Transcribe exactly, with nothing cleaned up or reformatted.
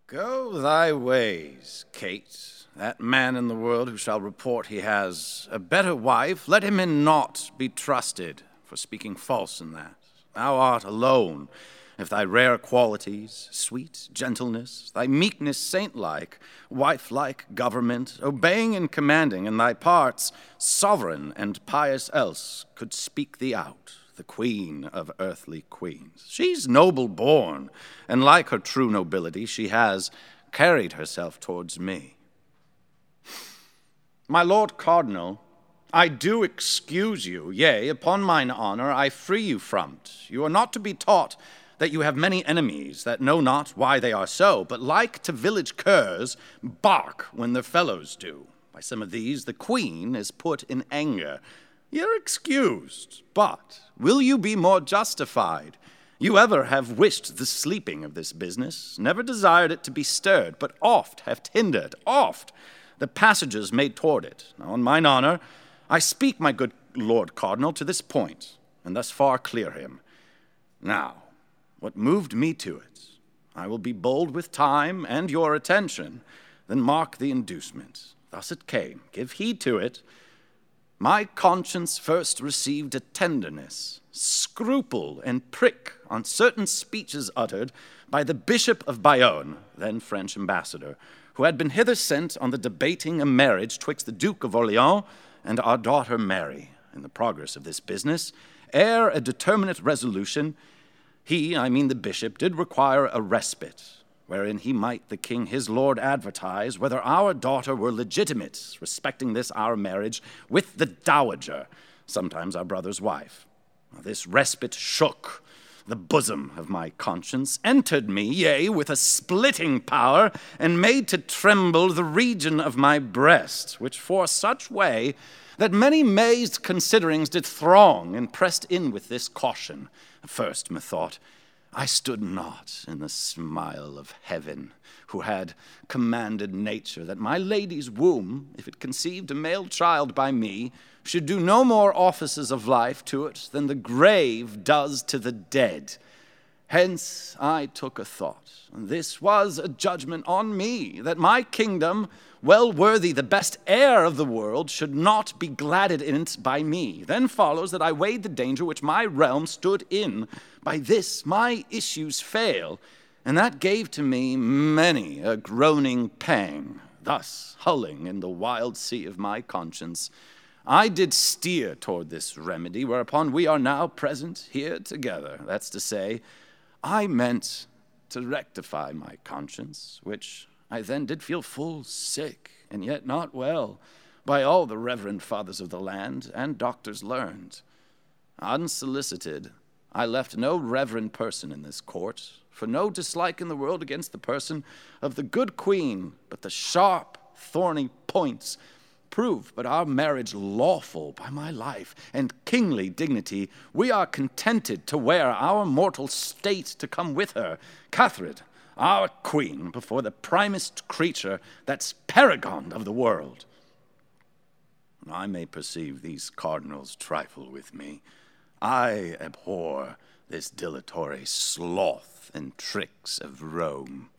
Go thy ways, Kate. That man in the world who shall report he has a better wife, let him in naught be trusted for speaking false in that. Thou art alone, if thy rare qualities, sweet gentleness, thy meekness saint-like, wife-like government, obeying and commanding, and thy parts sovereign and pious else, could speak thee out, the queen of earthly queens. She's noble born, and like her true nobility, she has carried herself towards me. My Lord Cardinal, I do excuse you, yea, upon mine honor, I free you from't. You are not to be taught that you have many enemies that know not why they are so, but like to village curs, bark when their fellows do. By some of these the queen is put in anger. You're excused, but will you be more justified? You ever have wished the sleeping of this business, never desired it to be stirred, but oft have hindered, oft, the passages made toward it. Now, on mine honor, I speak, my good Lord Cardinal, to this point, and thus far clear him. Now, what moved me to it, I will be bold with time and your attention, then mark the inducement. Thus it came, give heed to it. My conscience first received a tenderness, scruple, and prick on certain speeches uttered by the Bishop of Bayonne, then French ambassador, who had been hither sent on the debating a marriage twixt the Duke of Orleans and our daughter Mary. In the progress of this business, ere a determinate resolution, he, I mean the bishop, did require a respite, wherein he might the king his lord advertise whether our daughter were legitimate, respecting this our marriage with the dowager, sometimes our brother's wife. This respite shook the bosom of my conscience, entered me, yea, with a splitting power, and made to tremble the region of my breast, which for such way that many mazed considerings did throng and pressed in with this caution. First, methought, I stood not in the smile of heaven, who had commanded nature that my lady's womb, if it conceived a male child by me, should do no more offices of life to it than the grave does to the dead. Hence I took a thought, and this was a judgment on me, that my kingdom, well worthy the best heir of the world, should not be gladded in it by me. Then follows that I weighed the danger which my realm stood in. By this my issues fail, and that gave to me many a groaning pang. Thus, hulling in the wild sea of my conscience, I did steer toward this remedy, whereupon we are now present here together. That's to say, I meant to rectify my conscience, which I then did feel full sick, and yet not well, by all the reverend fathers of the land and doctors learned. Unsolicited, I left no reverend person in this court, for no dislike in the world against the person of the good queen, but the sharp, thorny points prove but our marriage lawful by my life and kingly dignity, we are contented to wear our mortal state to come with her, Catherine, our queen, before the primest creature that's paragon of the world. I may perceive these cardinals trifle with me. I abhor this dilatory sloth and tricks of Rome.